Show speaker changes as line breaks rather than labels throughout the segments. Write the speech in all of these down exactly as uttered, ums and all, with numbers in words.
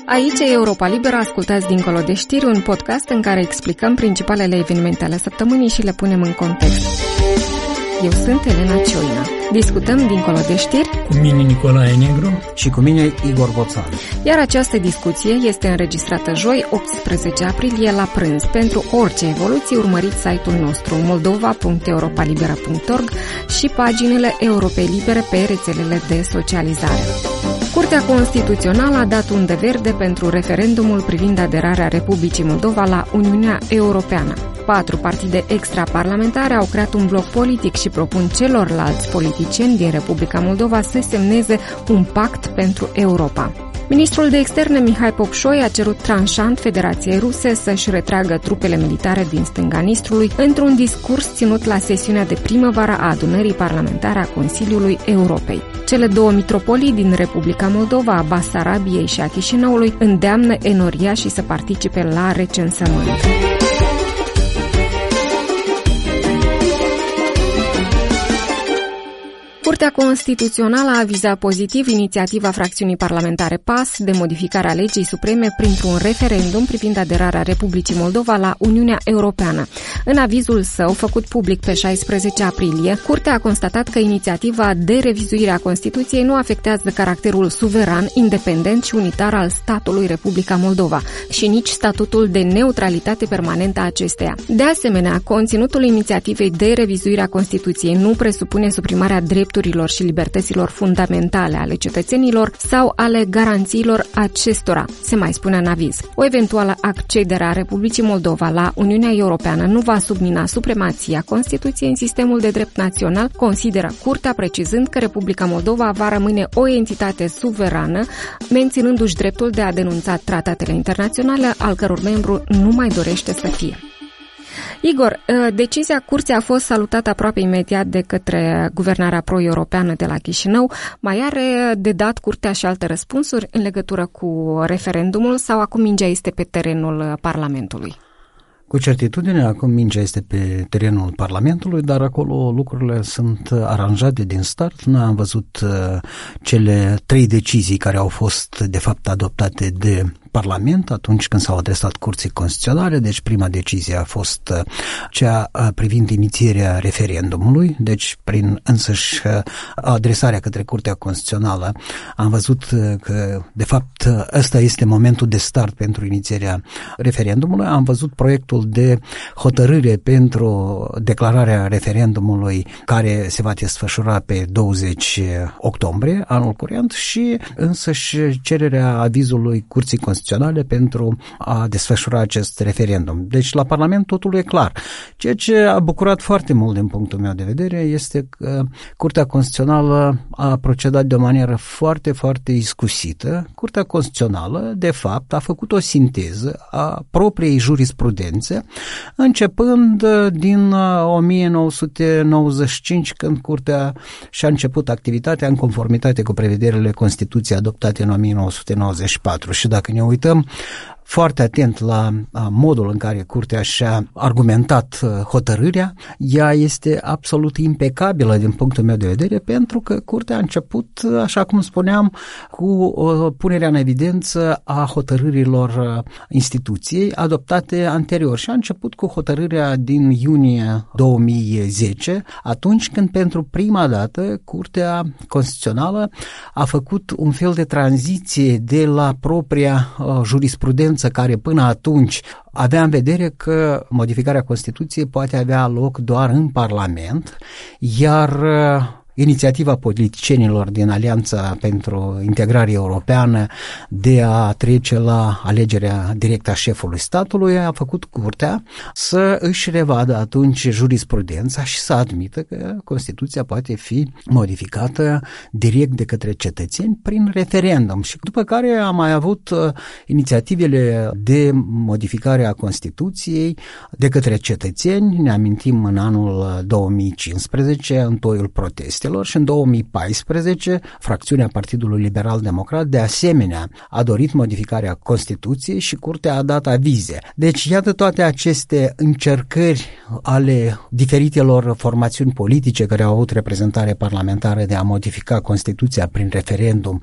Aici e Europa Liberă, ascultați Dincolo de știri, un podcast în care explicăm principalele evenimente ale săptămânii și le punem în context. Eu sunt Elena Cioina. Discutăm Dincolo de știri
cu mine Nicolae Negru
și cu mine Igor Boțan.
Iar această discuție este înregistrată joi, optsprezece aprilie, la prânz. Pentru orice evoluție, urmăriți site-ul nostru moldova punct europa libera punct org și paginile Europei Libere pe rețelele de socializare. Curtea Constituțională a dat undă verde pentru referendumul privind aderarea Republicii Moldova la Uniunea Europeană. Patru partide extraparlamentare au creat un bloc politic și propun celorlalți politicieni din Republica Moldova să semneze un pact pentru Europa. Ministrul de Externe Mihai Popșoi a cerut tranșant Federației Ruse să-și retragă trupele militare din stânga Nistrului într-un discurs ținut la sesiunea de primăvară a adunării parlamentare a Consiliului Europei. Cele două mitropolii din Republica Moldova, a Basarabiei și a Chișinăului, îndeamnă enoriașii să participe la recensământ. Curtea Constituțională a avizat pozitiv inițiativa fracțiunii parlamentare P A S de modificare a legii supreme printr-un referendum privind aderarea Republicii Moldova la Uniunea Europeană. În avizul său, făcut public pe șaisprezece aprilie, Curtea a constatat că inițiativa de revizuire a Constituției nu afectează caracterul suveran, independent și unitar al statului Republica Moldova și nici statutul de neutralitate permanentă a acesteia. De asemenea, conținutul inițiativei de revizuire a Constituției nu presupune suprimarea drepturilor și libertăților fundamentale ale cetățenilor sau ale garanțiilor acestora, se mai spune în aviz. O eventuală accedere a Republicii Moldova la Uniunea Europeană nu va submina supremația Constituției în sistemul de drept național, consideră Curtea, precizând că Republica Moldova va rămâne o entitate suverană, menținându-și dreptul de a denunța tratatele internaționale, al căror membru nu mai dorește să fie. Igor, decizia Curții a fost salutată aproape imediat de către guvernarea pro-europeană de la Chișinău. Mai are de dat Curtea și alte răspunsuri în legătură cu referendumul sau acum mingea este pe terenul Parlamentului?
Cu certitudine, acum mingea este pe terenul Parlamentului, dar acolo lucrurile sunt aranjate din start. Noi am văzut cele trei decizii care au fost, de fapt, adoptate de Parlament atunci când s-au adresat Curții Constituționale. Deci prima decizie a fost cea privind inițierea referendumului, deci prin însăși adresarea către Curtea Constituțională am văzut că de fapt ăsta este momentul de start pentru inițierea referendumului. Am văzut proiectul de hotărâre pentru declararea referendumului care se va desfășura pe douăzeci octombrie anul curent și însăși cererea avizului Curții Constituționale pentru a desfășura acest referendum. Deci la Parlament totul e clar. Ceea ce a bucurat foarte mult din punctul meu de vedere este că Curtea Constituțională a procedat de o manieră foarte, foarte iscusită. Curtea Constituțională, de fapt, a făcut o sinteză a propriei jurisprudențe, începând din o mie nouă sute nouăzeci și cinci, când Curtea și-a început activitatea în conformitate cu prevederile Constituției adoptate în o mie nouă sute nouăzeci și patru. Și dacă ne uităm foarte atent la modul în care Curtea și-a argumentat hotărârea, ea este absolut impecabilă din punctul meu de vedere, pentru că Curtea a început, așa cum spuneam, cu punerea în evidență a hotărârilor instituției adoptate anterior și a început cu hotărârea din iunie două mii zece, atunci când pentru prima dată Curtea Constituțională a făcut un fel de tranziție de la propria jurisprudență care până atunci avea în vedere că modificarea Constituției poate avea loc doar în Parlament, iar inițiativa politicienilor din Alianța pentru Integrare Europeană de a trece la alegerea directă a șefului statului a făcut Curtea să își revadă atunci jurisprudența și să admită că Constituția poate fi modificată direct de către cetățeni prin referendum. Și după care am mai avut inițiativele de modificare a Constituției de către cetățeni. Ne amintim în anul două mii cincisprezece, în toiul protestelor, și în două mii paisprezece, fracțiunea Partidului Liberal Democrat de asemenea a dorit modificarea Constituției și Curtea a dat avize. Deci iată toate aceste încercări ale diferitelor formațiuni politice care au avut reprezentare parlamentară de a modifica Constituția prin referendum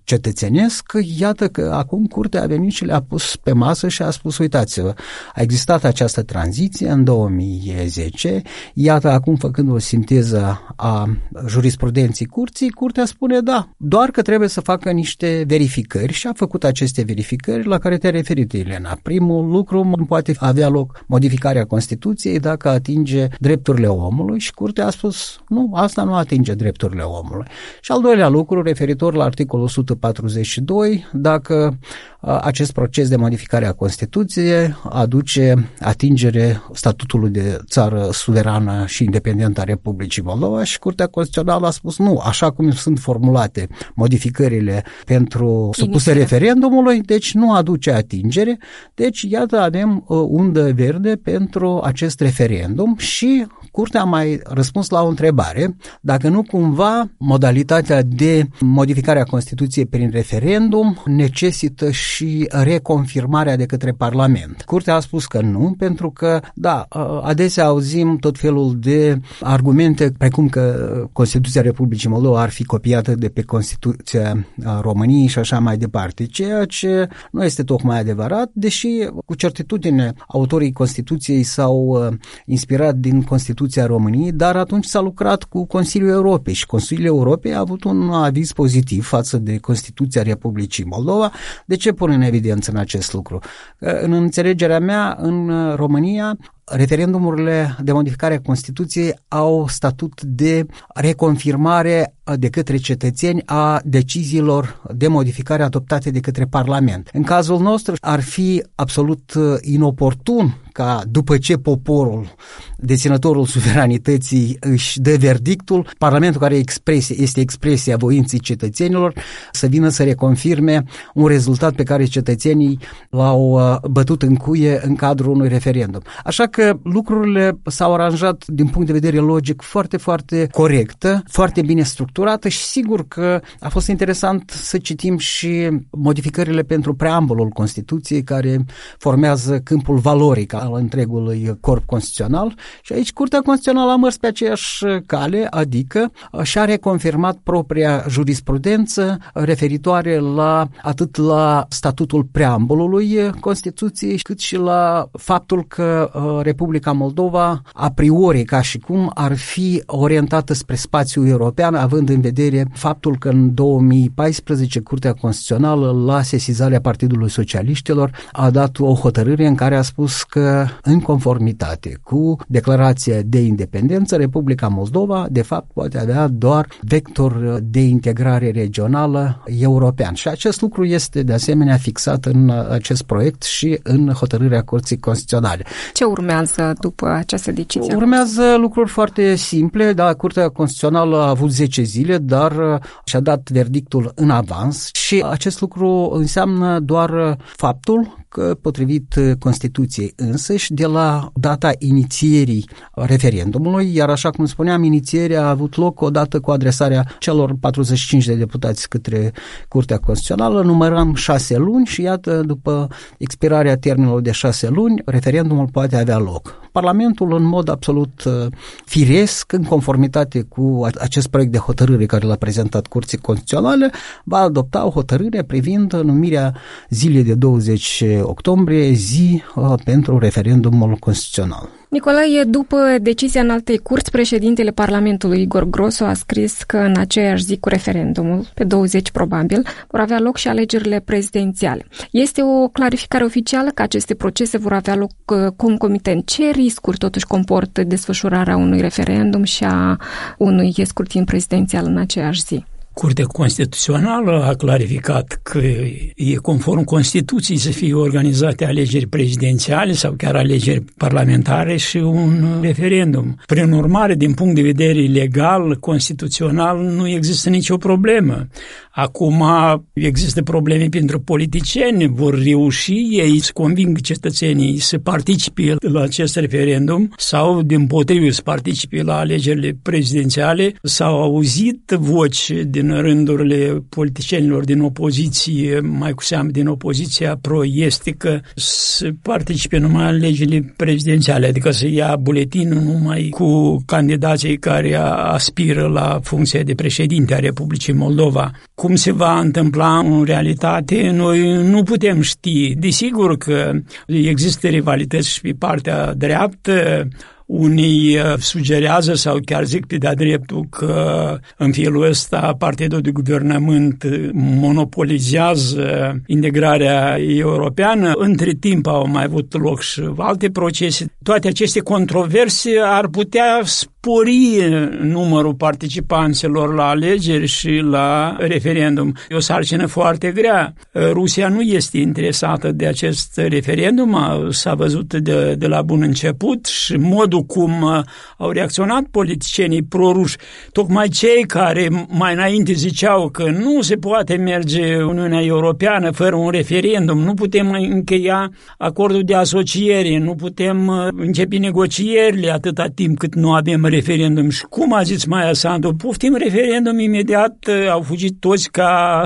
cetățenesc, iată că acum Curtea a venit și le-a pus pe masă și a spus, uitați-vă, a existat această tranziție în două mii zece, iată acum făcând o sinteză a jurisprudenții Curții, Curtea spune da, doar că trebuie să facă niște verificări și a făcut aceste verificări la care te-ai referit, Elena. Primul lucru, nu poate avea loc modificarea Constituției dacă atinge drepturile omului și Curtea a spus nu, asta nu atinge drepturile omului. Și al doilea lucru, referitor la articolul o sută patruzeci și doi, dacă acest proces de modificare a Constituției aduce atingere statutului de țară suverană și independentă a Republicii Moldova și Curtea Constituțională a spus nu, așa cum sunt formulate modificările pentru supuse referendumului, deci nu aduce atingere, deci iată avem undă verde pentru acest referendum și Curtea a mai răspuns la o întrebare, dacă nu cumva modalitatea de modificare a Constituției prin referendum necesită și reconfirmarea de către Parlament. Curtea a spus că nu, pentru că, da, adesea auzim tot felul de argumente, precum că Constituția Republicii Moldova ar fi copiată de pe Constituția României și așa mai departe, ceea ce nu este tocmai adevărat, deși cu certitudine autorii Constituției s-au inspirat din Constituția României, dar atunci s-a lucrat cu Consiliul Europei și Consiliul Europei a avut un aviz pozitiv față de Constituția Republicii Moldova. De ce pun în evidență în acest lucru? În înțelegerea mea, în România, referendumurile de modificare a Constituției au statut de reconfirmare de către cetățeni a deciziilor de modificare adoptate de către Parlament. În cazul nostru ar fi absolut inoportun ca după ce poporul, deținătorul suveranității, își dă verdictul, Parlamentul, care expresie, este expresia voinței cetățenilor, să vină să reconfirme un rezultat pe care cetățenii l-au bătut în cuie în cadrul unui referendum. Așa că lucrurile s-au aranjat din punct de vedere logic foarte, foarte corectă, foarte bine structurată și sigur că a fost interesant să citim și modificările pentru preambulul Constituției care formează câmpul valoric al întregului corp constituțional și aici Curtea Constituțională a mers pe aceeași cale, adică și-a reconfirmat propria jurisprudență referitoare la atât la statutul preambulului Constituției cât și la faptul că Republica Moldova a priori ca și cum ar fi orientată spre spațiul european, având în vedere faptul că în două mii paisprezece Curtea Constituțională la sesizarea Partidului Socialiștilor a dat o hotărâre în care a spus că în conformitate cu declarația de independență, Republica Moldova de fapt poate avea doar vector de integrare regională european. Și acest lucru este de asemenea fixat în acest proiect și în hotărârea Curții Constituționale.
Ce urmează după această decizie?
Urmează lucruri foarte simple, da, Curtea Constituțională a avut zece zile, dar și-a dat verdictul în avans și acest lucru înseamnă doar faptul că, potrivit Constituției însăși, de la data inițierii referendumului, iar așa cum spuneam, inițierea a avut loc odată cu adresarea celor patruzeci și cinci de deputați către Curtea Constituțională, numărăm șase luni și iată, după expirarea termenului de șase luni, referendumul poate avea loc. Parlamentul, în mod absolut firesc, în conformitate cu acest proiect de hotărâre care l-a prezentat Curții Constituționale, va adopta o hotărâre privind numirea zilei de douăzeci octombrie, zi uh, pentru referendumul constituțional.
Nicolae, după decizia înaltei curți, președintele Parlamentului Igor Grosu a scris că în aceeași zi cu referendumul, pe douăzeci probabil, vor avea loc și alegerile prezidențiale. Este o clarificare oficială că aceste procese vor avea loc concomitent. Ce riscuri totuși comportă desfășurarea unui referendum și a unui scrutin prezidențial în aceeași zi?
Curtea Constituțională a clarificat că e conform Constituției să fie organizate alegeri prezidențiale sau chiar alegeri parlamentare și un referendum. Prin urmare, din punct de vedere legal, constituțional, nu există nicio problemă. Acum există probleme pentru politicieni, vor reuși ei să convingă cetățenii să participe la acest referendum sau, dimpotrivă, să participe la alegerile prezidențiale. S-au auzit voci din în rândurile politicienilor din opoziție, mai cu seamă din opoziția pro-estică, să participe numai în legile prezidențiale, adică să ia buletinul numai cu candidații care aspiră la funcția de președinte a Republicii Moldova. Cum se va întâmpla în realitate, noi nu putem ști. Desigur că există rivalități și pe partea dreaptă. Unii sugerează sau chiar zic pe de-a dreptul că în felul ăsta partidul de guvernământ monopolizează integrarea europeană. Între timp au mai avut loc și alte procese. Toate aceste controverse ar putea spori numărul participanților la alegeri și la referendum. E o sarcină foarte grea. Rusia nu este interesată de acest referendum, s-a văzut de, de la bun început și modul cum au reacționat politicienii proruși, tocmai cei care mai înainte ziceau că nu se poate merge Uniunea Europeană fără un referendum, nu putem încheia acordul de asociere, nu putem începe negocierile atâta timp cât nu avem referendum. Și cum a zis Maia Sandu, poftim referendum imediat, au fugit toți ca...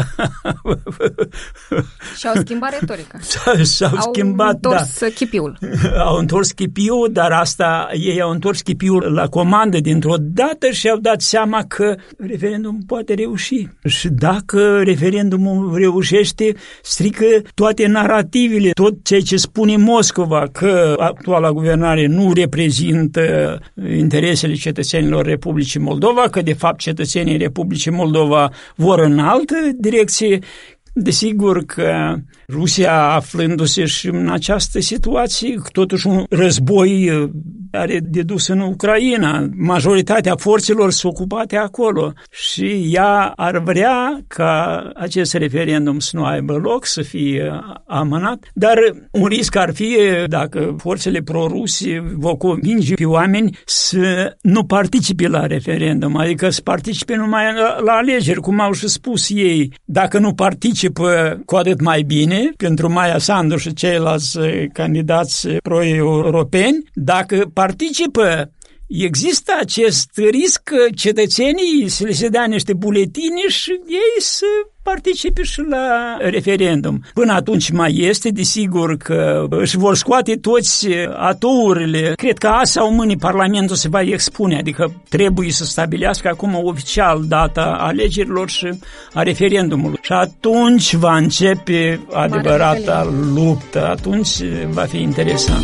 Și-au schimbat retorica.
S-au
au
schimbat,
întors
da.
chipiul.
Au întors chipiul, dar asta, ei au întors chipiul la comandă dintr-o dată și au dat seama că referendumul poate reuși. Și dacă referendumul reușește, strică toate narativele, tot ceea ce spune Moscova, că actuala guvernare nu reprezintă interesele cetățenilor Republicii Moldova, că de fapt cetățenii Republicii Moldova vor în altă direcție. Desigur că Rusia, aflându-se și în această situație, totuși un război are de dus în Ucraina, majoritatea forțelor sunt ocupate acolo și ea ar vrea ca acest referendum să nu aibă loc, să fie amânat, dar un risc ar fi dacă forțele pro-ruse vor convinge pe oameni să nu participe la referendum, adică să participe numai la, la alegeri, cum au și spus ei. Dacă nu participă, cu atât mai bine pentru Maia Sandu și ceilalți candidați pro-europeni. Dacă participă, există acest risc că cetățenii să le se dea niște buletine și ei să participe și la referendum. Până atunci mai este, desigur că își vor scoate toți atourile. Cred că azi sau mâine Parlamentul se va expune, adică trebuie să stabilească acum oficial data alegerilor și a referendumului. Și atunci va începe adevărata luptă, atunci va fi interesant.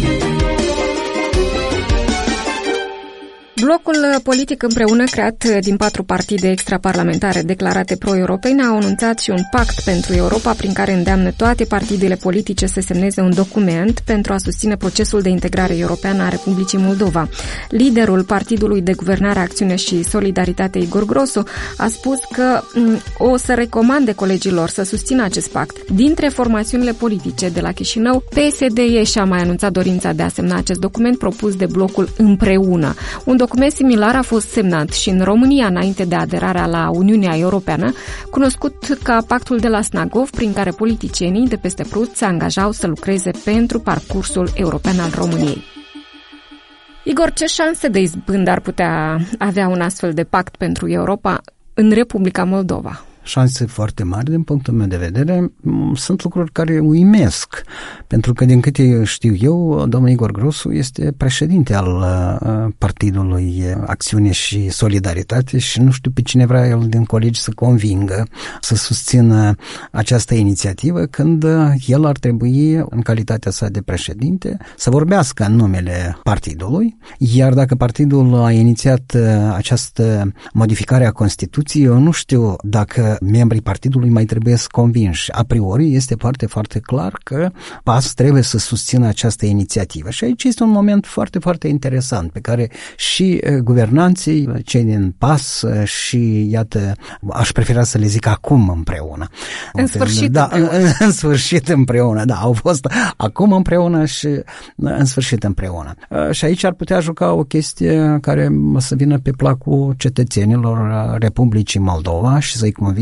Blocul politic împreună, creat din patru partide extraparlamentare declarate pro-europene, a anunțat și un pact pentru Europa prin care îndeamnă toate partidele politice să semneze un document pentru a susține procesul de integrare europeană a Republicii Moldova. Liderul Partidului de Guvernare, Acțiune și Solidaritate, Igor Grosu, a spus că o să recomande colegilor să susțină acest pact. Dintre formațiunile politice de la Chișinău, P S D E și-a mai anunțat dorința de a semna acest document propus de blocul Împreună. Un document similar a fost semnat și în România înainte de aderarea la Uniunea Europeană, cunoscut ca Pactul de la Snagov, prin care politicienii de peste Prut se angajau să lucreze pentru parcursul european al României. Igor, ce șanse de izbândă ar putea avea un astfel de pact pentru Europa în Republica Moldova?
Șanse foarte mari din punctul meu de vedere. Sunt lucruri care uimesc, pentru că din câte știu eu, domnul Igor Grosu este președinte al Partidului Acțiune și Solidaritate și nu știu pe cine vrea el din colegi să convingă să susțină această inițiativă, când el ar trebui, în calitatea sa de președinte, să vorbească în numele partidului, iar dacă partidul a inițiat această modificare a Constituției, eu nu știu dacă membrii partidului mai trebuie să convinși. A priori este foarte, foarte clar că P A S trebuie să susțină această inițiativă. Și aici este un moment foarte, foarte interesant pe care și guvernanții, cei din P A S și, iată, aș prefera să le zic acum împreună.
În sfârșit
da,
împreună.
În, în sfârșit împreună, da, au fost acum împreună și în sfârșit împreună. Și aici ar putea juca o chestie care să vină pe placul cetățenilor Republicii Moldova și să-i convingă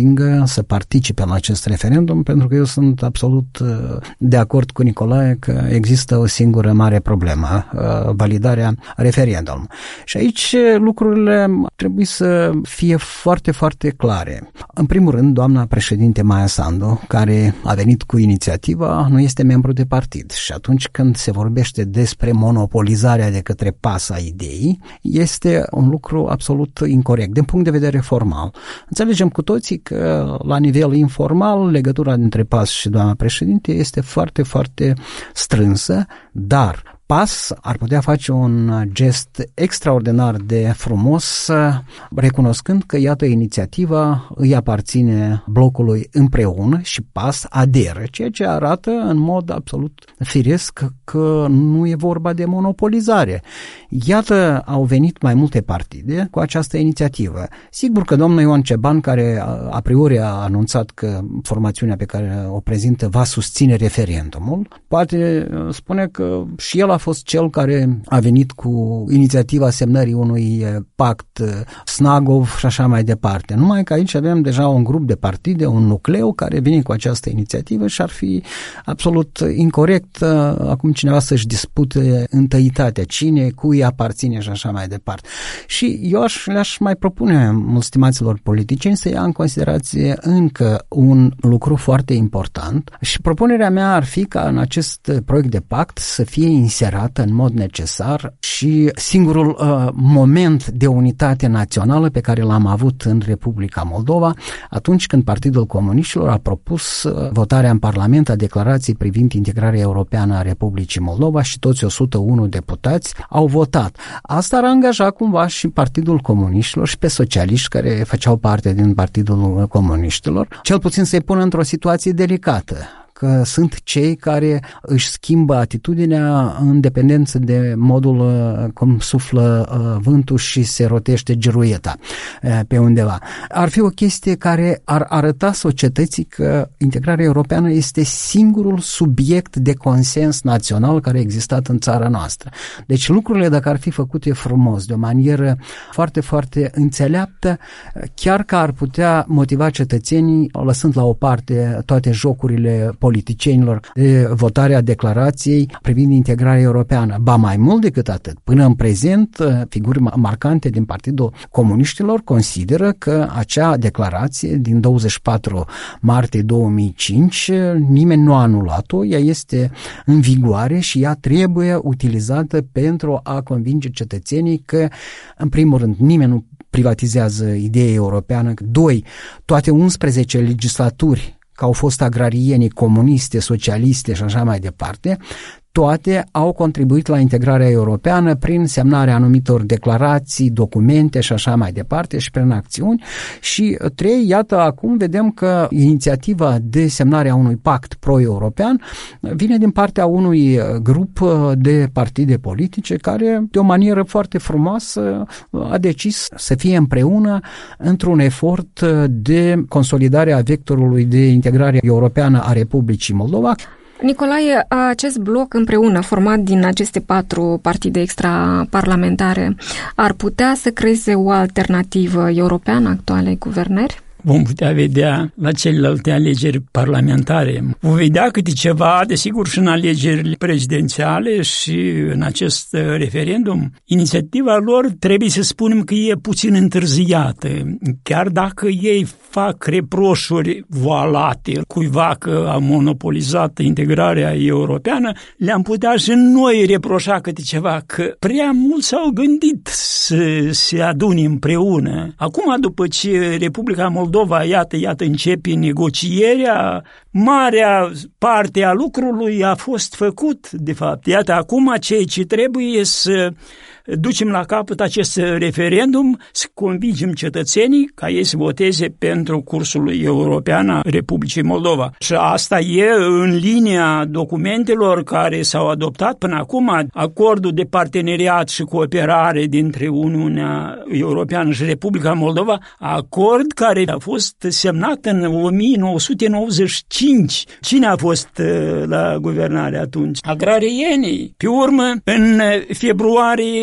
convingă să participe la acest referendum, pentru că eu sunt absolut de acord cu Nicolae că există o singură mare problemă, validarea referendumului. Și aici lucrurile trebuie să fie foarte, foarte clare. În primul rând, doamna președinte Maia Sandu, care a venit cu inițiativa, nu este membru de partid și atunci când se vorbește despre monopolizarea de către P A S a ideii, este un lucru absolut incorect, din punct de vedere formal. Înțelegem cu toții că la nivel informal legătura dintre P A S și doamna președinte este foarte, foarte strânsă, dar P A S ar putea face un gest extraordinar de frumos, recunoscând că, iată, inițiativa îi aparține blocului împreună și P A S aderă, ceea ce arată în mod absolut firesc că nu e vorba de monopolizare. Iată, au venit mai multe partide cu această inițiativă. Sigur că domnul Ion Ceban, care a priori a anunțat că formațiunea pe care o prezintă va susține referendumul, poate spune că și el a fost cel care a venit cu inițiativa semnării unui pact Snagov și așa mai departe. Numai că aici avem deja un grup de partide, un nucleu care vine cu această inițiativă și ar fi absolut incorect acum cineva să-și dispute întâitatea, cine, cui aparține și așa mai departe. Și eu aș, le-aș mai propune stimaților politicieni să ia în considerație încă un lucru foarte important și propunerea mea ar fi ca în acest proiect de pact să fie inserată în mod necesar și singurul uh, moment de unitate națională pe care l-am avut în Republica Moldova atunci când Partidul Comuniștilor a propus uh, votarea în Parlament a declarației privind integrarea europeană a Republicii Moldova și toți o sută unu deputați au votat. Asta ar angaja cumva și Partidul Comuniștilor și pe socialiști care făceau parte din Partidul Comuniștilor, cel puțin să-i pună într-o situație delicată, că sunt cei care își schimbă atitudinea în dependență de modul cum suflă vântul și se rotește geruieta pe undeva. Ar fi o chestie care ar arăta societății că integrarea europeană este singurul subiect de consens național care a existat în țara noastră. Deci lucrurile, dacă ar fi făcute frumos, de o manieră foarte, foarte înțeleaptă, chiar că ar putea motiva cetățenii, lăsând la o parte toate jocurile politicienilor de votarea declarației privind integrarea europeană. Ba mai mult decât atât, până în prezent, figuri marcante din Partidul Comuniștilor consideră că acea declarație din douăzeci și patru martie două mii cinci, nimeni nu a anulat-o, ea este în vigoare și ea trebuie utilizată pentru a convinge cetățenii că, în primul rând, nimeni nu privatizează ideea europeană, doi, toate unsprezece legislaturi că au fost agrarieni, comuniste, socialiste și așa mai departe, toate au contribuit la integrarea europeană prin semnarea anumitor declarații, documente și așa mai departe și prin acțiuni. Și trei, iată, acum vedem că inițiativa de semnare a unui pact pro-european vine din partea unui grup de partide politice care, de o manieră foarte frumoasă, a decis să fie împreună într-un efort de consolidare a vectorului de integrare europeană a Republicii Moldova.
Nicolae, acest bloc împreună, format din aceste patru partide extraparlamentare, ar putea să creeze o alternativă europeană actualei guvernări?
Vom putea vedea la celelalte alegeri parlamentare. Vom vedea câte ceva, desigur, și în alegerile prezidențiale și în acest referendum. Inițiativa lor trebuie să spunem că e puțin întârziată. Chiar dacă ei fac reproșuri voalate cuiva că a monopolizat integrarea europeană, le-am putea și noi reproșa câte ceva, că prea mult s-au gândit să se adune împreună. Acum, după ce Republica Moldova Moldova, iată, iată, începe negocierea, marea parte a lucrului a fost făcut, de fapt. Iată, acum ceea ce trebuie să ducem la capăt acest referendum, să convingem cetățenii ca ei să voteze pentru cursul european a Republicii Moldova. Și asta e în linia documentelor care s-au adoptat până acum, acordul de parteneriat și cooperare dintre Uniunea Europeană și Republica Moldova, acord care a fost semnat în o mie nouă sute nouăzeci și cinci. Cine a fost la guvernare atunci? Agrarienii. Pe urmă, în februarie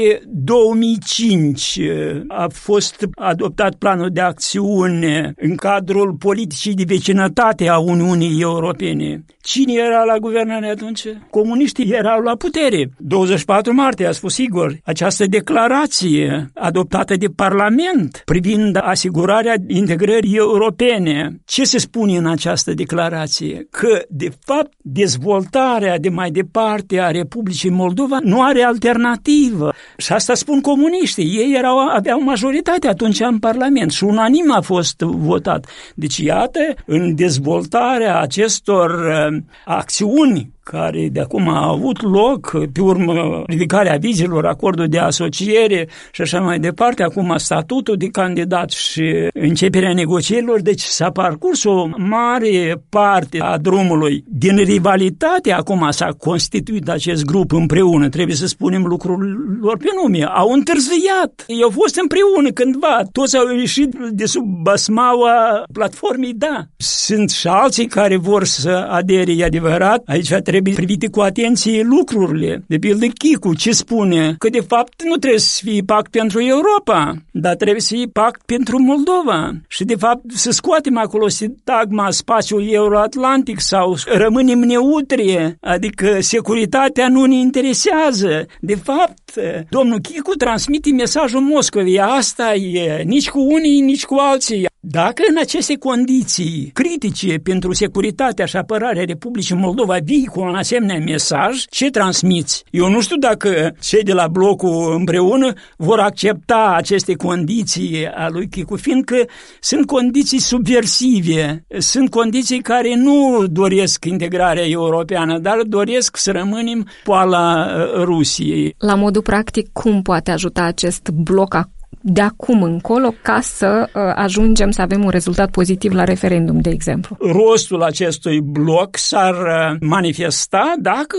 două mii cinci a fost adoptat planul de acțiune în cadrul politicii de vecinătate a Uniunii Europene. Cine era la guvernare atunci? Comuniștii erau la putere. douăzeci și patru martie, a spus Igor, această declarație adoptată de Parlament privind asigurarea integrării europene. Ce se spune în această declarație? Că, de fapt, dezvoltarea de mai departe a Republicii Moldova nu are alternativă. Și asta spun comuniștii. Ei erau, aveau majoritate atunci în Parlament și unanim a fost votat. Deci, iată, în dezvoltarea acestor uh, acțiuni care de acum a avut loc, pe urmă ridicarea vizelor, acordul de asociere și așa mai departe, acum statutul de candidat și începerea negocierilor, deci s-a parcurs o mare parte a drumului. Din rivalitate acum s-a constituit acest grup împreună, trebuie să spunem lucrurilor pe nume. Au întârziat, ei au fost împreună cândva, toți au ieșit de sub basmaua platformei, da. Sunt și alții care vor să adere, e adevărat, aici trebuie Trebuie privite cu atenție lucrurile. De pildă Chicu, ce spune? Că de fapt nu trebuie să fie pact pentru Europa, dar trebuie să fie pact pentru Moldova. Și de fapt să scoatem acolo sintagma spațiul euroatlantic sau rămânem neutri, adică securitatea nu ne interesează. De fapt, domnul Chicu transmite mesajul Moscovei. Asta e, nici cu unii, nici cu alții. Dacă în aceste condiții critice pentru securitatea și apărarea Republicii Moldova vii cu un asemenea mesaj, ce transmiți? Eu nu știu dacă cei de la blocul împreună vor accepta aceste condiții a lui Chicu, fiindcă sunt condiții subversive, sunt condiții care nu doresc integrarea europeană, dar doresc să rămânem poala Rusiei.
La modul practic, cum poate ajuta acest bloc de acum încolo ca să uh, ajungem să avem un rezultat pozitiv la referendum, de exemplu?
Rostul acestui bloc s-ar manifesta dacă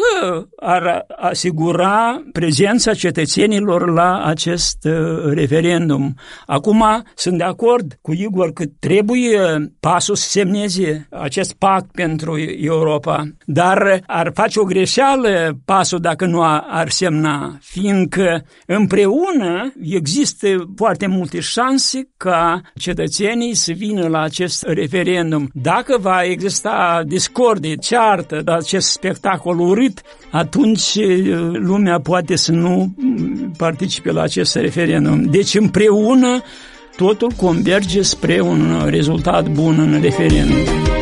ar asigura prezența cetățenilor la acest uh, referendum. Acum sunt de acord cu Igor că trebuie PAS-ul să semneze acest pact pentru Europa, dar ar face o greșeală PAS-ul dacă nu ar semna, fiindcă împreună există foarte multe șanse ca cetățenii să vină la acest referendum. Dacă va exista discordie, ceartă, acest spectacol urât, atunci lumea poate să nu participe la acest referendum. Deci împreună totul converge spre un rezultat bun în referendum.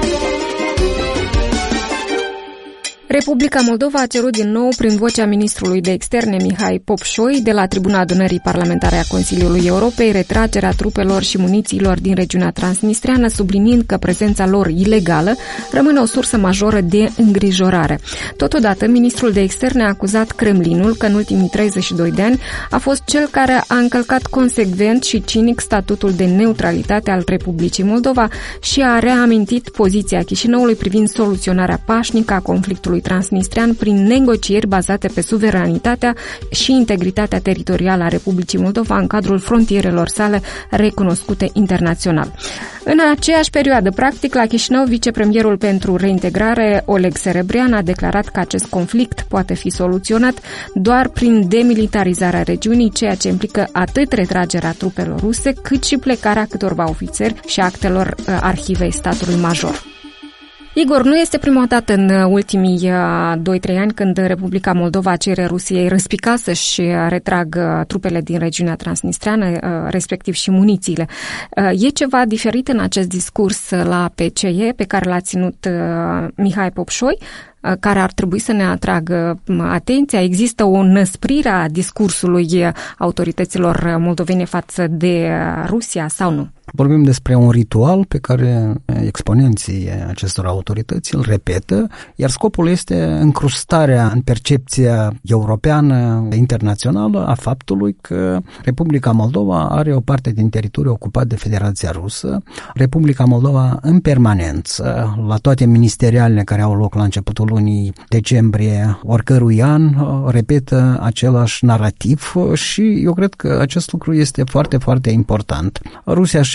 Republica Moldova a cerut din nou, prin vocea ministrului de externe Mihai Popșoi, de la Tribuna Adunării Parlamentare a Consiliului Europei, retragerea trupelor și munițiilor din regiunea transnistreană, subliniind că prezența lor ilegală rămâne o sursă majoră de îngrijorare. Totodată, ministrul de externe a acuzat Kremlinul că în ultimii treizeci și doi de ani a fost cel care a încălcat consecvent și cinic statutul de neutralitate al Republicii Moldova și a reamintit poziția Chișinăului privind soluționarea pașnică a conflictului transnistrean prin negocieri bazate pe suveranitatea și integritatea teritorială a Republicii Moldova în cadrul frontierelor sale recunoscute internațional. În aceeași perioadă, practic, la Chișinău, vicepremierul pentru reintegrare, Oleg Serebrian, a declarat că acest conflict poate fi soluționat doar prin demilitarizarea regiunii, ceea ce implică atât retragerea trupelor ruse, cât și plecarea câtorva ofițeri și actelor arhivei statului major. Igor, nu este prima dată în ultimii doi trei ani când Republica Moldova cere Rusiei răspica să-și retragă trupele din regiunea transnistreană, respectiv și munițiile. E ceva diferit în acest discurs la P C E pe care l-a ținut Mihai Popșoi, care ar trebui să ne atragă atenția? Există o înăsprire a discursului autorităților moldovene față de Rusia sau nu?
Vorbim despre un ritual pe care exponenții acestor autorități îl repetă, iar scopul este încrustarea în percepția europeană internațională a faptului că Republica Moldova are o parte din teritoriu ocupat de Federația Rusă. Republica Moldova în permanență, la toate ministerialele care au loc la începutul lunii decembrie oricărui an, repetă același narativ și eu cred că acest lucru este foarte, foarte important. Rusia și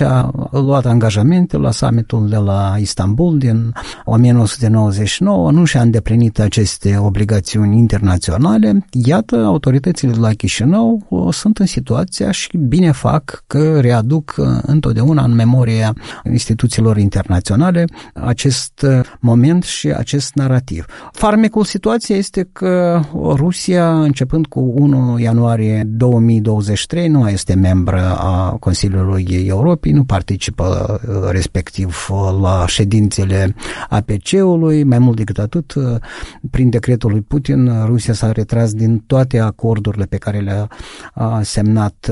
și-a luat angajamente la summitul de la Istanbul din o mie nouă sute nouăzeci și nouă, nu și-a îndeplinit aceste obligațiuni internaționale. Iată, autoritățile de la Chișinău sunt în situația și bine fac că readuc întotdeauna în memoria instituțiilor internaționale acest moment și acest narativ. Farmecul situației este că Rusia, începând cu unu ianuarie două mii douăzeci și trei, nu mai este membră a Consiliului Europei, nu participă respectiv la ședințele A P C-ului. Mai mult decât atât, prin decretul lui Putin, Rusia s-a retras din toate acordurile pe care le-a semnat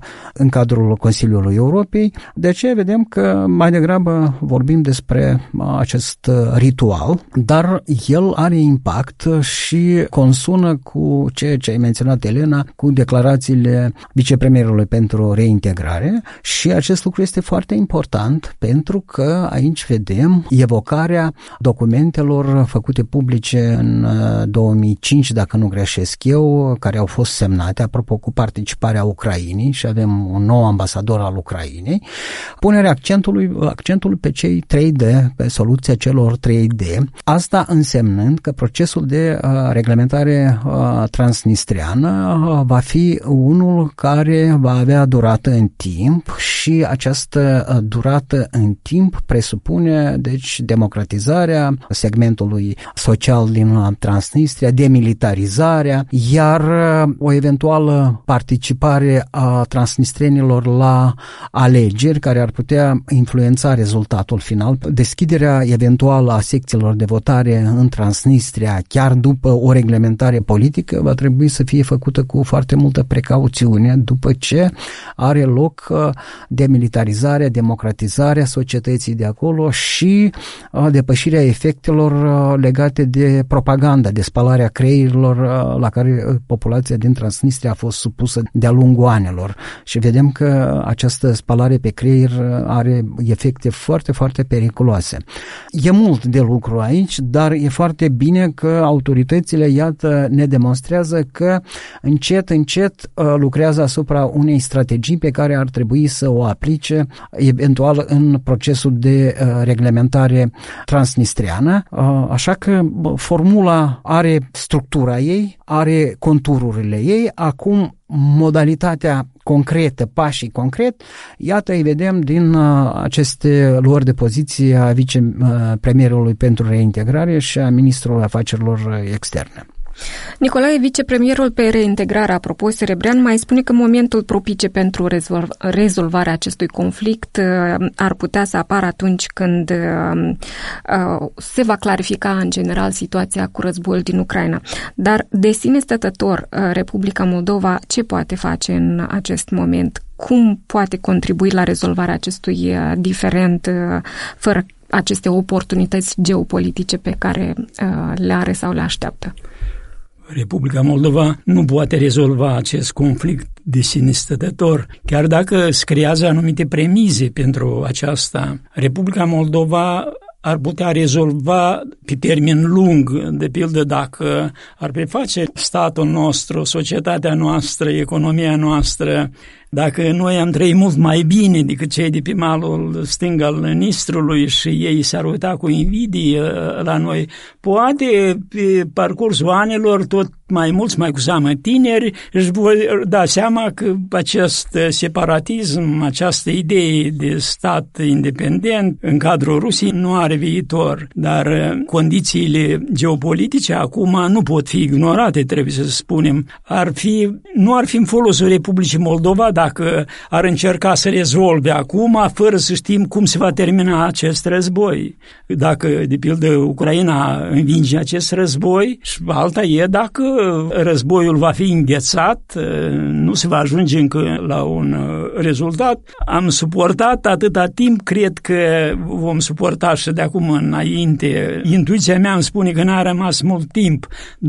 în cadrul Consiliului Europei. De aceea vedem că mai degrabă vorbim despre acest ritual, dar el are impact și consună cu ceea ce ai menționat, Elena, cu declarațiile vicepremierului pentru reintegrare, și acest lucru este foarte important pentru că aici vedem evocarea documentelor făcute publice în două mii cinci, dacă nu greșesc eu, care au fost semnate, apropo, cu participarea Ucrainei, și avem un nou ambasador al Ucrainei, punerea accentului, accentului pe cei trei D, pe soluția celor trei D, asta însemnând că procesul de uh, reglementare uh, transnistriană uh, va fi unul care va avea durată în timp și această uh, durată în timp presupune, deci, democratizarea segmentului social din Transnistria, demilitarizarea, iar uh, o eventuală participare a transnistrienilor la alegeri care ar putea influența rezultatul final, deschiderea eventuală a secțiilor de votare în Transnistria, chiar după o reglementare politică, va trebui să fie făcută cu foarte multă precauțiune, după ce are loc demilitarizarea, democratizarea societății de acolo și depășirea efectelor legate de propaganda, de spălarea creierilor la care populația din Transnistria a fost supusă de-a lungul anilor. Și vedem că această spălare pe creier are efecte foarte, foarte periculoase. E mult de lucru aici, dar e foarte bine că autoritățile, iată, ne demonstrează că încet, încet lucrează asupra unei strategii pe care ar trebui să o aplice eventual în procesul de reglementare transnistriană. Așa că formula are structura ei, are contururile ei, acum modalitatea concretă, pașii concret, iată, îi vedem din uh, aceste luări de poziție a vicepremierului pentru reintegrare și a ministrului afacerilor externe.
Nicolae, vicepremierul pe reintegrare, apropo, Serebrean, mai spune că momentul propice pentru rezolv- rezolvarea acestui conflict uh, ar putea să apară atunci când uh, uh, se va clarifica în general situația cu războiul din Ucraina. Dar de sine stătător, uh, Republica Moldova ce poate face în acest moment? Cum poate contribui la rezolvarea acestui uh, diferend uh, fără aceste oportunități geopolitice pe care uh, le are sau le așteaptă?
Republica Moldova nu poate rezolva acest conflict de sine stătător, chiar dacă îți creează anumite premize pentru aceasta. Republica Moldova ar putea rezolva pe termen lung, de pildă dacă ar preface statul nostru, societatea noastră, economia noastră, dacă noi am trăit mult mai bine decât cei de pe malul stâng al Nistrului și ei s-ar uita cu invidie la noi, poate pe parcursul anilor tot mai mulți, mai cu seamă tineri, își vor da seama că acest separatism, această idee de stat independent în cadrul Rusiei nu are viitor, dar condițiile geopolitice acum nu pot fi ignorate, trebuie să spunem. Ar fi, nu ar fi în folosul Republicii Moldova dacă ar încerca să rezolve acum, fără să știm cum se va termina acest război. Dacă, de pildă, Ucraina învinge acest război, și alta e dacă războiul va fi înghețat, nu se va ajunge încă la un rezultat. Am suportat atâta timp, cred că vom suporta și de acum înainte. Intuiția mea îmi spune că n-a rămas mult timp,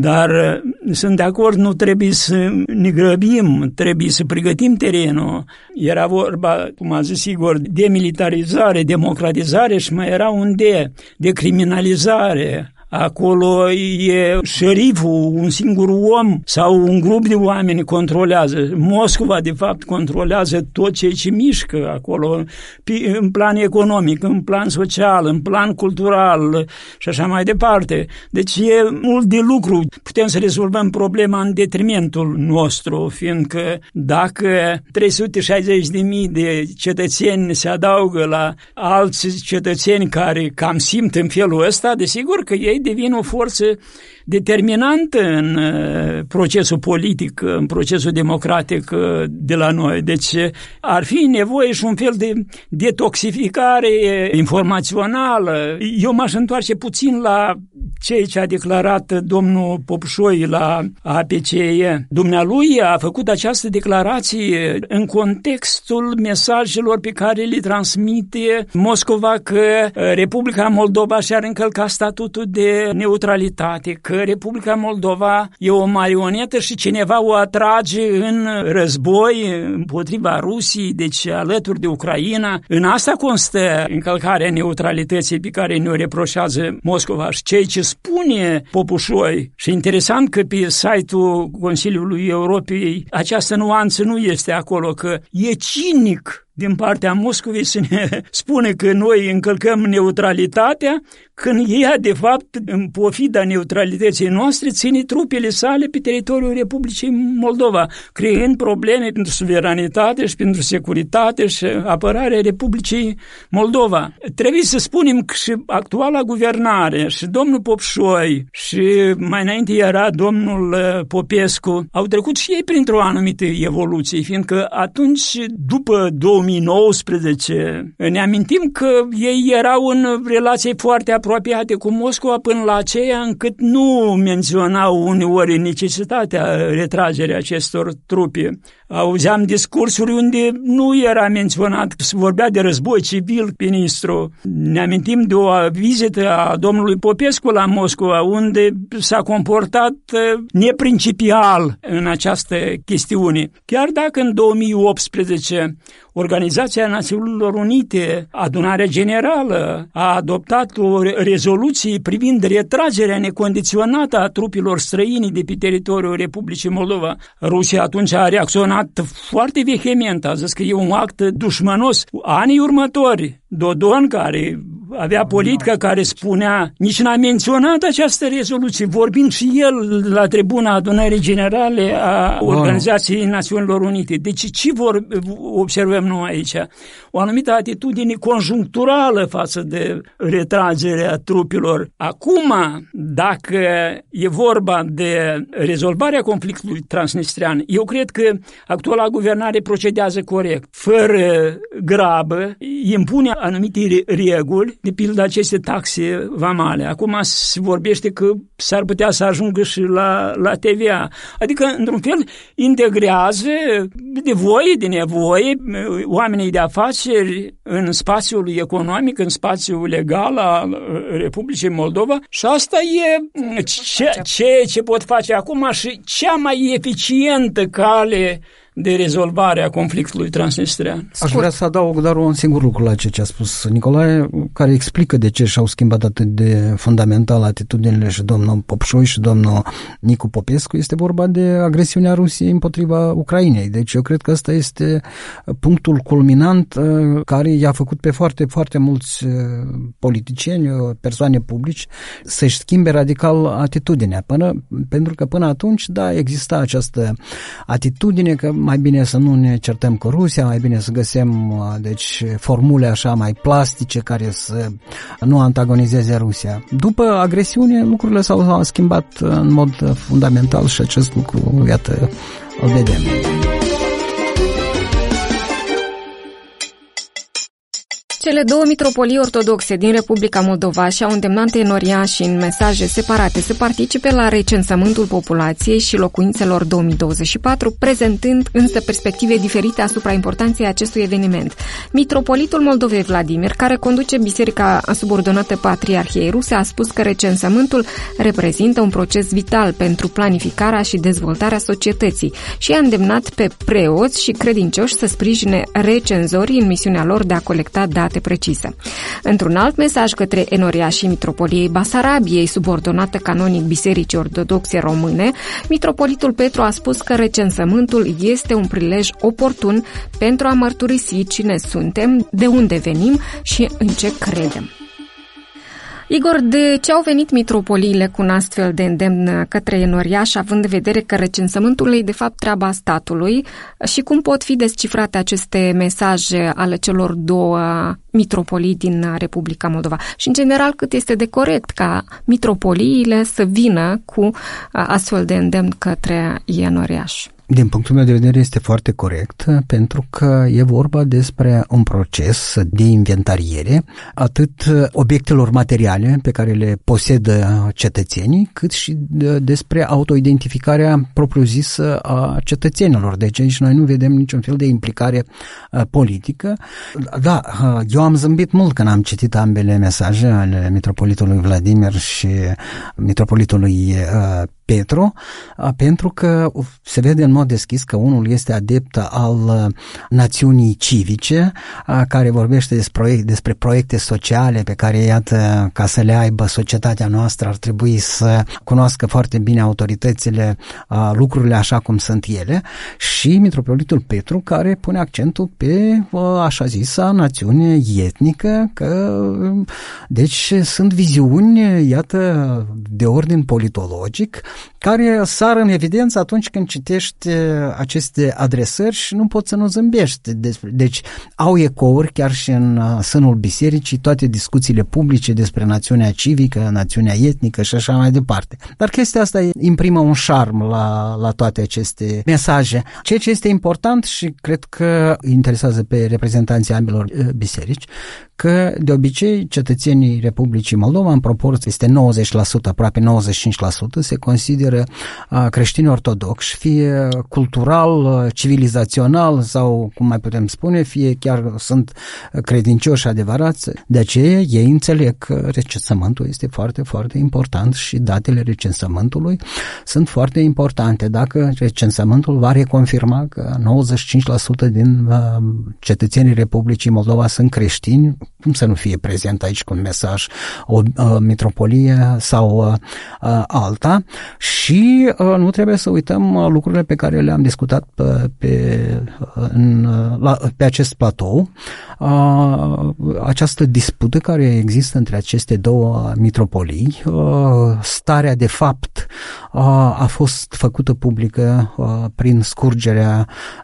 dar sunt de acord, nu trebuie să ne grăbim, trebuie să pregătim terenul. Era vorba, cum a zis Igor, demilitarizare, democratizare și mai era un de, decriminalizare acolo e șeriful, un singur om sau un grup de oameni controlează. Moscova, de fapt, controlează tot ceea ce mișcă acolo, în plan economic, în plan social, în plan cultural și așa mai departe. Deci e mult de lucru. Putem să rezolvăm problema în detrimentul nostru, fiindcă dacă trei sute șaizeci de mii de cetățeni se adaugă la alți cetățeni care cam simt în felul ăsta, desigur că ei devin o forță determinantă în procesul politic, în procesul democratic de la noi. Deci ar fi nevoie și un fel de detoxificare informațională. Eu m-aș întoarce puțin la ceea ce a declarat domnul Popșoi la A P C E. Dumnealui a făcut această declarație în contextul mesajelor pe care le transmite Moscova că Republica Moldova și-ar încălca statutul de neutralitate, că Republica Moldova e o marionetă și cineva o atrage în război împotriva Rusiei, deci alături de Ucraina. În asta constă încălcarea neutralității pe care ne-o reproșează Moscova și ceea ce spune Popușoi. Și interesant că pe site-ul Consiliului Europei această nuanță nu este acolo, că e cinic din partea Moscovei să ne spune că noi încălcăm neutralitatea, când ea, de fapt, în pofida neutralității noastre, ține trupele sale pe teritoriul Republicii Moldova, creând probleme pentru suveranitate și pentru securitate și apărarea Republicii Moldova. Trebuie să spunem că și actuala guvernare și domnul Popșoi și mai înainte era domnul Popescu au trecut și ei printr-o anumită evoluție, fiindcă atunci, după două mii nouăsprezece, ne amintim că ei erau în relații foarte apropiate cu Moscova până la aceea încât nu menționau uneori necesitatea retragerii acestor trupe. Auzeam discursuri unde nu era menționat, se vorbea de război civil pe Nistru. Ne amintim de o vizită a domnului Popescu la Moscova, unde s-a comportat neprincipial în această chestiune. Chiar dacă în două mii optsprezece Organizația Națiunilor Unite, Adunarea Generală, a adoptat o rezoluție privind retragerea necondiționată a trupelor străine de pe teritoriul Republicii Moldova. Rusia atunci a reacționat foarte vehement, a zis că e un act dușmănos. Anii următori, Dodon, care avea politică care spunea, nici n-a menționat această rezoluție, vorbind și el la tribuna Adunării Generale a Organizației Națiunilor Unite. Deci ce vor observăm noi aici? O anumită atitudine conjuncturală față de retragerea trupelor. Acum, dacă e vorba de rezolvarea conflictului transnistrian, eu cred că actuala guvernare procedează corect, fără grabă, impune anumite reguli, de pildă aceste taxe vamale. Acum se vorbește că s-ar putea să ajungă și la, la T V A. Adică, într-un fel, integrează de voie, de nevoie, oamenii de afaceri în spațiul economic, în spațiul legal al Republicii Moldova și asta e ce, ce, ce pot face acum și cea mai eficientă cale de rezolvare a conflictului transnistrian.
Aș vrea să adaug doar un singur lucru la ceea ce a spus Nicolae, care explică de ce și-au schimbat atât de fundamental atitudinile și domnul Popșoi și domnul Nicu Popescu. Este vorba de agresiunea Rusiei împotriva Ucrainei. Deci eu cred că ăsta este punctul culminant care i-a făcut pe foarte, foarte mulți politicieni, persoane publici, să-și schimbe radical atitudinea. Până, pentru că până atunci, da, exista această atitudine că mai bine să nu ne certăm cu Rusia, mai bine să găsim deci, formule așa mai plastice care să nu antagonizeze Rusia. După agresiune, lucrurile s-au schimbat în mod fundamental și acest lucru, iată, îl vedem.
Cele două mitropolii ortodoxe din Republica Moldova și-au îndemnat enoriașii în mesaje separate să participe la recensământul populației și locuințelor două mii douăzeci și patru, prezentând însă perspective diferite asupra importanței acestui eveniment. Mitropolitul Moldovei Vladimir, care conduce biserica subordonată Patriarhiei Ruse, a spus că recensământul reprezintă un proces vital pentru planificarea și dezvoltarea societății și a îndemnat pe preoți și credincioși să sprijine recenzorii în misiunea lor de a colecta date date precise. Într-un alt mesaj către enoriașii Mitropoliei Basarabiei, subordonată canonic Bisericii Ortodoxe Române, Mitropolitul Petru a spus că recensământul este un prilej oportun pentru a mărturisi cine suntem, de unde venim și în ce credem. Igor, de ce au venit mitropoliile cu un astfel de îndemn către enoriași, având în vedere că recensământul e de fapt treaba statului, și cum pot fi descifrate aceste mesaje ale celor două mitropolii din Republica Moldova? Și, în general, cât este de corect ca mitropoliile să vină cu astfel de îndemn către enoriași?
Din punctul meu de vedere este foarte corect, pentru că e vorba despre un proces de inventariere, atât obiectelor materiale pe care le posedă cetățenii, cât și despre autoidentificarea propriu-zisă a cetățenilor. Deci aici noi nu vedem niciun fel de implicare politică. Da, eu am zâmbit mult când am citit ambele mesaje ale mitropolitului Vladimir și mitropolitului Petru, pentru că se vede în mod deschis că unul este adept al națiunii civice, care vorbește despre, despre proiecte sociale pe care, iată, ca să le aibă societatea noastră, ar trebui să cunoască foarte bine autoritățile, lucrurile așa cum sunt ele, și mitropolitul Petru, care pune accentul pe așa zisa națiune etnică, că deci sunt viziuni, iată, de ordin politologic, care sar în evidență atunci când citești aceste adresări și nu poți să nu zâmbești. Deci au ecouri chiar și în sânul bisericii toate discuțiile publice despre națiunea civică, națiunea etnică și așa mai departe. Dar chestia asta imprimă un șarm la, la toate aceste mesaje. Ceea ce este important și cred că interesează pe reprezentanții ambelor biserici, că de obicei cetățenii Republicii Moldova, în proporție este nouăzeci la sută, aproape nouăzeci și cinci la sută, se consideră creștini ortodoxi, fie cultural, civilizațional sau, cum mai putem spune, fie chiar sunt credincioși adevărați. De aceea ei înțeleg că recensământul este foarte, foarte important și datele recensământului sunt foarte importante. Dacă recensământul va reconfirma că nouăzeci și cinci la sută din cetățenii Republicii Moldova sunt creștini, cum să nu fie prezent aici cu un mesaj, o uh, mitropolie sau uh, alta, și uh, nu trebuie să uităm uh, lucrurile pe care le-am discutat pe, pe, în, la, pe acest platou. Uh, această dispută care există între aceste două mitropolii, uh, starea de fapt uh, a fost făcută publică uh, prin scurgerea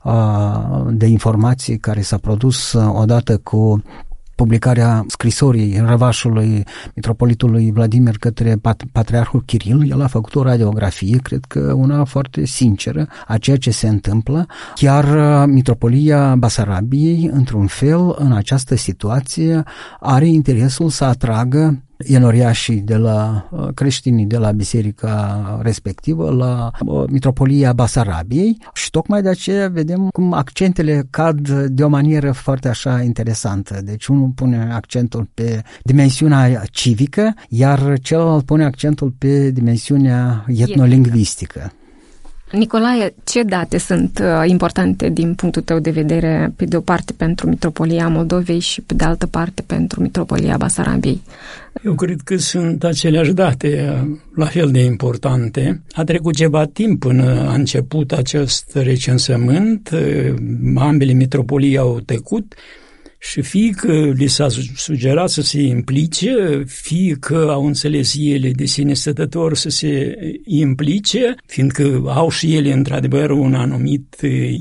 uh, de informații care s-a produs uh, odată cu publicarea scrisorii răvașului mitropolitului Vladimir către patriarhul Kiril. El a făcut o radiografie, cred că una foarte sinceră, a ceea ce se întâmplă. Chiar mitropolia Basarabiei, într-un fel, în această situație, are interesul să atragă enoriașii de la creștinii de la biserica respectivă la mitropolia Basarabiei, și tocmai de aceea vedem cum accentele cad de o manieră foarte așa interesantă. Deci unul pune accentul pe dimensiunea civică, iar celălalt pune accentul pe dimensiunea etnolingvistică.
Nicolae, ce date sunt uh, importante din punctul tău de vedere, pe de o parte pentru Mitropolia Moldovei și pe de altă parte pentru Mitropolia Basarabiei?
Eu cred că sunt aceleași date la fel de importante. A trecut ceva timp până a început acest recensământ, ambele mitropolii au tăcut, și fie că li s-a sugerat să se implice, fie că au înțeles ele de sine stătător să se implice, fiindcă au și ele într-adevăr un anumit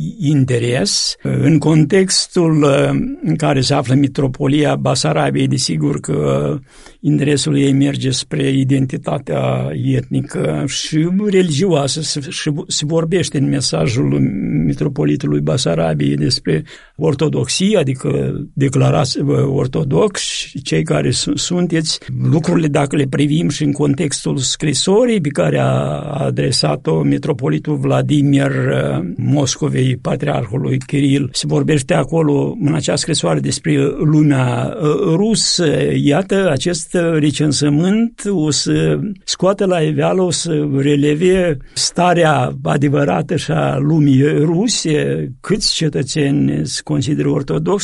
interes. În contextul în care se află mitropolia Basarabiei, desigur că interesul ei merge spre identitatea etnică și religioasă. Și se vorbește în mesajul mitropolitului Basarabiei despre ortodoxie, adică declarați ortodoxi, cei care sunteți. Lucrurile, dacă le privim și în contextul scrisorii pe care a adresat-o mitropolitul Vladimir Moscovei, patriarhului Kiril, se vorbește acolo în acea scrisoare despre lumea rusă. Iată, acest recensământ o să scoată la iveală, o să releve starea adevărată și a lumii ruse, câți cetățeni se consideră ortodoxi,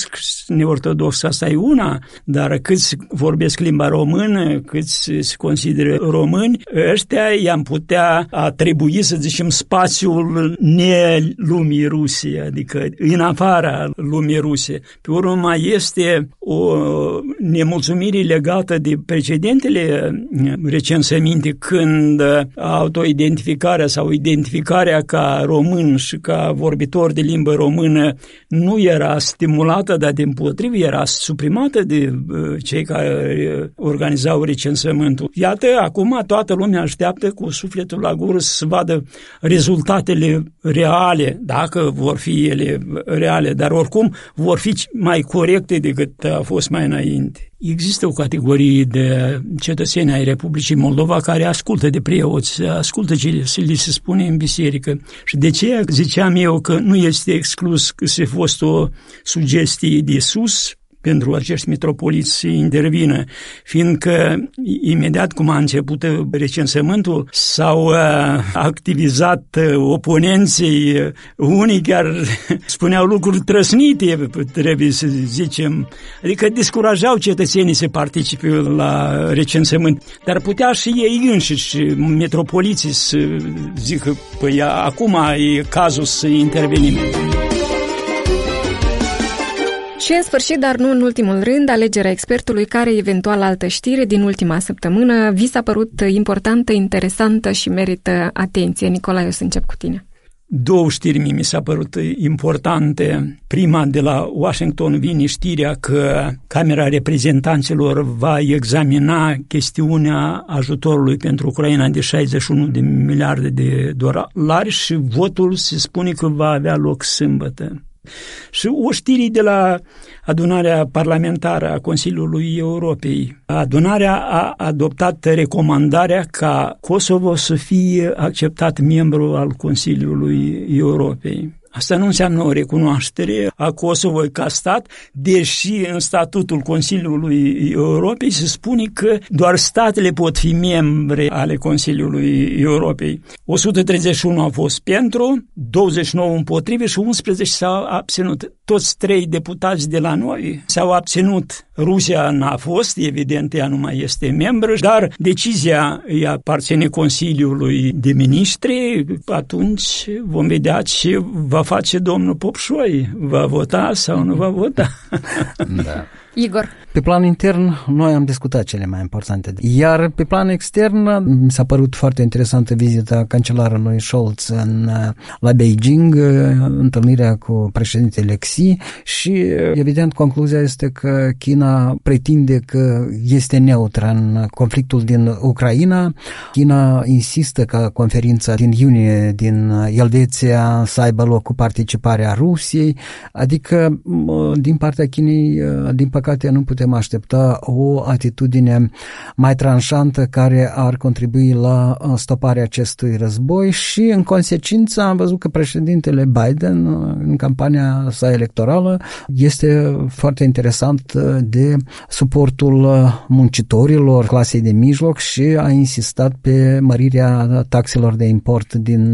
neortodox, asta e una, dar câți vorbesc limba română, câți se consideră români, ăștia i-am putea atribui, să zicem, spațiul nelumii ruse, adică în afara lumii ruse. Pe urmă mai este o nemulțumire legată de precedentele recensăminte, când autoidentificarea sau identificarea ca român și ca vorbitor de limbă română nu era stimulată, dar dimpotrivă era suprimată de cei care organizau recensământul. Iată, acum toată lumea așteaptă cu sufletul la gură să vadă rezultatele reale, dacă vor fi ele reale, dar oricum vor fi mai corecte decât a fost mai înainte. Există o categorie de cetățeni ai Republicii Moldova care ascultă de preoți, ascultă ce li se spune în biserică. Și de ce ziceam eu că nu este exclus că se fost o sugestie de sus pentru acești mitropoliți să intervină, fiindcă imediat cum a început recensământul s-au uh, activizat uh, oponenții, uh, unii chiar spuneau lucruri trăsnite, trebuie să zicem, adică descurajau cetățenii să participe la recensământ, dar putea și ei înșiși, mitropoliții, să zică, păi acum e cazul să intervenim.
Și în sfârșit, dar nu în ultimul rând, alegerea expertului care, eventual altă știre din ultima săptămână, vi s-a părut importantă, interesantă și merită atenție. Nicolae, o să încep cu tine.
Două știri mi s-a părut importante. Prima, de la Washington vine știrea că Camera Reprezentanților va examina chestiunea ajutorului pentru Ucraina de șaizeci și unu de miliarde de dolari și votul se spune că va avea loc sâmbătă. Și o știre de la adunarea parlamentară a Consiliului Europei. Adunarea a adoptat recomandarea ca Kosovo să fie acceptat membru al Consiliului Europei. Asta nu înseamnă o recunoaștere a Kosovo ca stat, deși în statutul Consiliului Europei se spune că doar statele pot fi membre ale Consiliului Europei. o sută treizeci și unu au fost pentru, douăzeci și nouă împotrivă și unsprezece s-au abținut. Toți trei deputați de la noi s-au abținut. Rusia n-a fost, evident, ea nu mai este membră, dar decizia îi aparține Consiliului de Ministri. Atunci vom vedea ce va face domnul Popșoi. Va vota sau nu va vota?
Da.
Igor.
Pe plan intern, noi am discutat cele mai importante. Iar pe plan extern, mi s-a părut foarte interesantă vizita cancelarului Scholz în, la Beijing, întâlnirea cu președintele Xi și, evident, concluzia este că China pretinde că este neutră în conflictul din Ucraina. China insistă ca conferința din iunie din Elveția să aibă loc cu participarea Rusiei, adică din partea Chinei, din păcate, nu putem aștepta o atitudine mai tranșantă care ar contribui la stoparea acestui război și, în consecință, am văzut că președintele Biden, în campania sa electorală, este foarte interesant de suportul muncitorilor, clasei de mijloc și a insistat pe mărirea taxelor de import din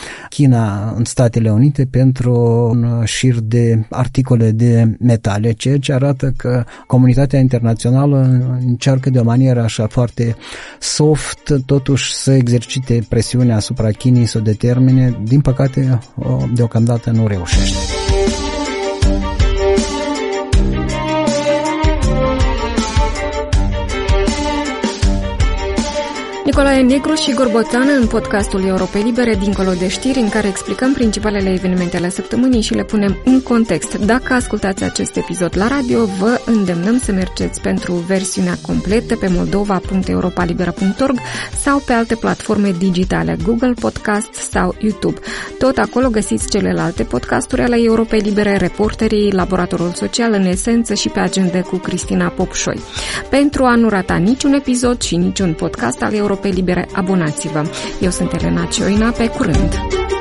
China în Statele Unite pentru un șir de articole de metale, ceea ce arată că comunitatea internațională încearcă de o manieră așa foarte soft totuși să exercite presiunea asupra Chinei, să o determine. Din păcate, deocamdată nu reușește.
Nicolae Negru și Igor Boțană în podcastul Europei Libere, Dincolo de știri, în care explicăm principalele evenimente ale săptămânii și le punem în context. Dacă ascultați acest episod la radio, vă îndemnăm să mergeți pentru versiunea completă pe moldova punct europalibera punct org sau pe alte platforme digitale, Google Podcast sau YouTube. Tot acolo găsiți celelalte podcasturi ale Europei Libere, Reporterii, Laboratorul Social în esență și pe agenda cu Cristina Popșoi. Pentru a nu rata niciun episod și niciun podcast al Europei Libere, abonați-vă. Eu sunt Elena Cioina, pe curând!